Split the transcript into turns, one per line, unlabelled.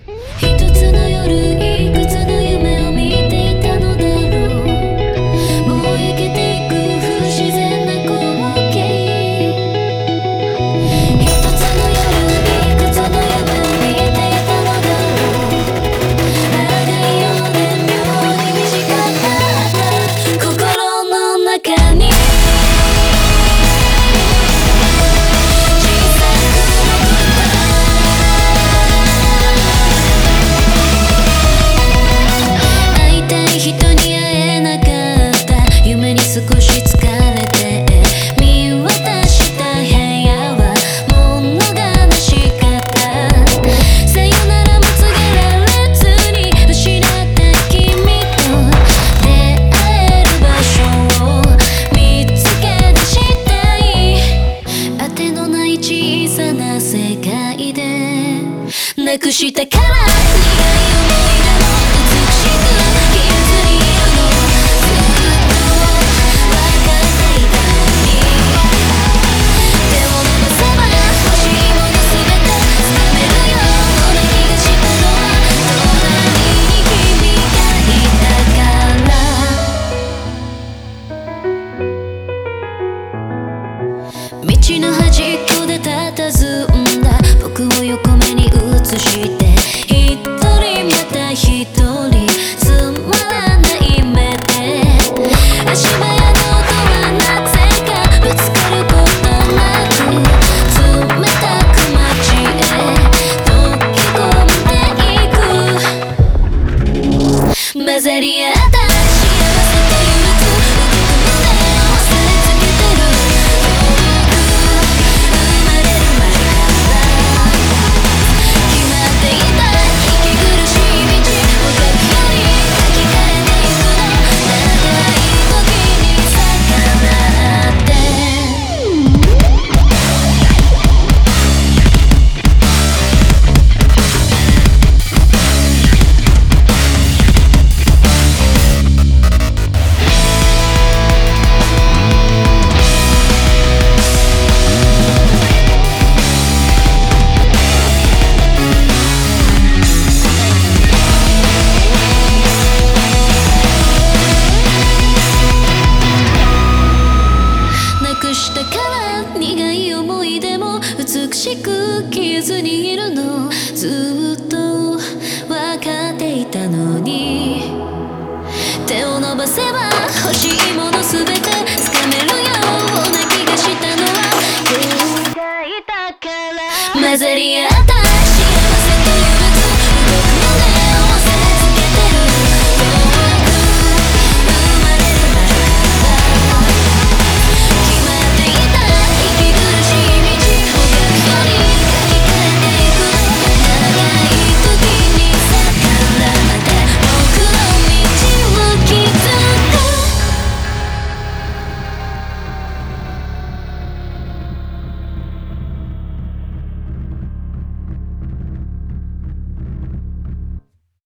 一つの夜いくつの夢を見ていたのだろう。もう生けていく不自然な光景。一つの夜いくつの夢を見ていたのだろう。長いようで妙に短かった心の中に少し疲れて見渡した部屋は物悲しかった。さよならも告げられずに失った君と出会える場所を見つけ出したい。当てのない小さな世界でなくしたから苦い思い出も美しく消えずにいるの。道の端っこで佇んだ僕を横目に映して一人また一人つまらない目で足早の音はなぜかぶつかることなく冷たく街へ溶け込んでいく混ざり合う